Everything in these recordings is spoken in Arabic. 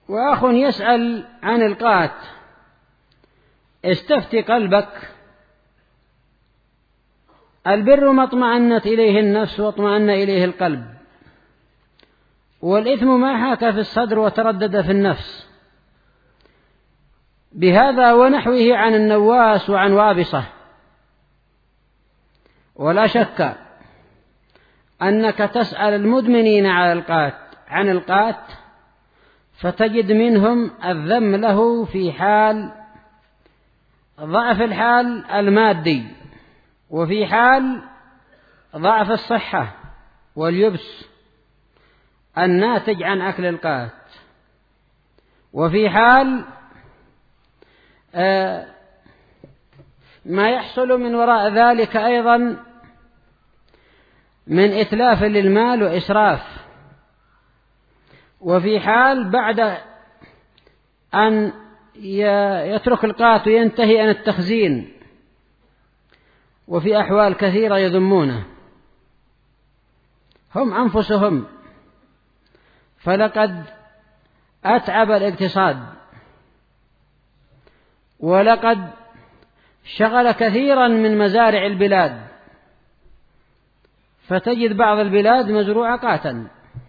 وأخ يسأل عن القات: استفتي قلبك، البر ما اطمأنت إليه النفس واطمأن إليه القلب، والإثم ما حاك في الصدر وتردد في النفس. بهذا ونحوه عن النواس وعن وابصة. ولا شك أنك تسأل المدمنين عن القات فتجد منهم الذم له في حال ضعف الحال المادي، وفي حال ضعف الصحة واليبس الناتج عن أكل القات، وفي حال ما يحصل من وراء ذلك أيضا من إتلاف للمال وإسراف، وفي حال بعد أن يترك القات وينتهي عن التخزين، وفي أحوال كثيرة يذمونه هم أنفسهم. فلقد أتعب الاقتصاد، ولقد شغل كثيرا من مزارع البلاد، فتجد بعض البلاد مزروعة قاتا،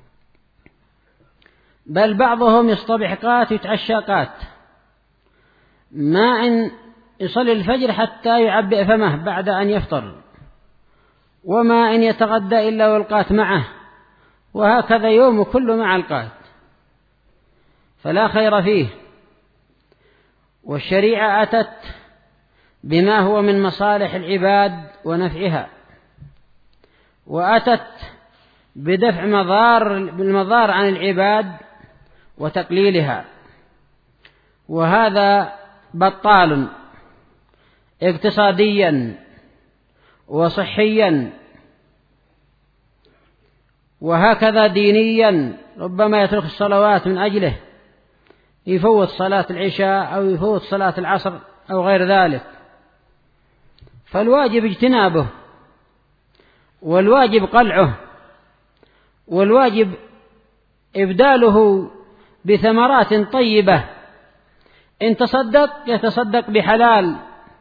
بل بعضهم يصطبح قات ويتعشى قات، ما إن يصلي الفجر حتى يعبئ فمه بعد أن يفطر، وما إن يتغدى إلا والقات معه، وهكذا يوم كله مع القات، فلا خير فيه. والشريعة أتت بما هو من مصالح العباد ونفعها، وأتت بدفع المضار عن العباد وتقليلها، وهذا بطال اقتصاديا وصحيا، وهكذا دينيا. ربما يترك الصلوات من أجله، يفوت صلاة العشاء أو يفوت صلاة العصر أو غير ذلك، فالواجب اجتنابه، والواجب قلعه، والواجب إبداله بثمرات طيبة. إن تصدق يتصدق بحلال،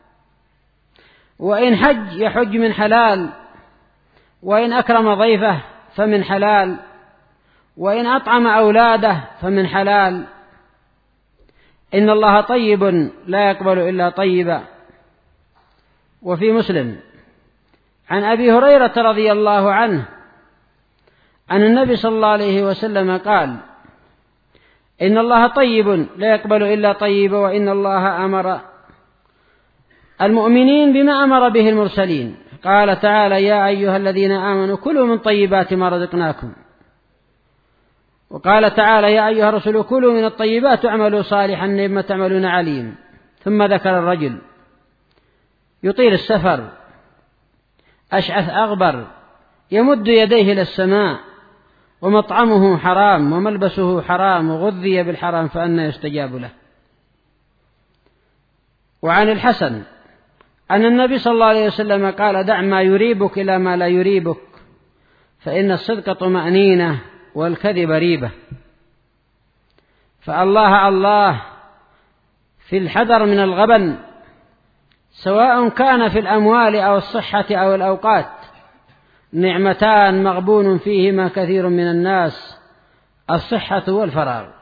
وإن حج يحج من حلال، وإن أكرم ضيفه فمن حلال، وإن أطعم أولاده فمن حلال. إن الله طيب لا يقبل إلا طيبا. وفي مسلم عن أبي هريرة رضي الله عنه أن النبي صلى الله عليه وسلم قال: إن الله طيب لا يقبل إلا طيبا، وإن الله أمر المؤمنين بما أمر به المرسلين. قال تعالى: يا أيها الذين آمنوا كلوا من طيبات ما رزقناكم. وقال تعالى: يا أيها الرسل كلوا من الطيبات واعملوا صالحا إنما تعملون عليم. ثم ذكر الرجل يطيل السفر أشعث أغبر يمد يديه إلى السماء ومطعمه حرام وملبسه حرام وغذي بالحرام فأنى يستجاب له. وعن الحسن أن النبي صلى الله عليه وسلم قال: دع ما يريبك إلى ما لا يريبك، فإن الصدق طمأنينة والكذب ريبة. فالله في الحذر من الغبن، سواء كان في الأموال أو الصحة أو الأوقات، نعمتان مغبون فيهما كثير من الناس: الصحة والفراغ.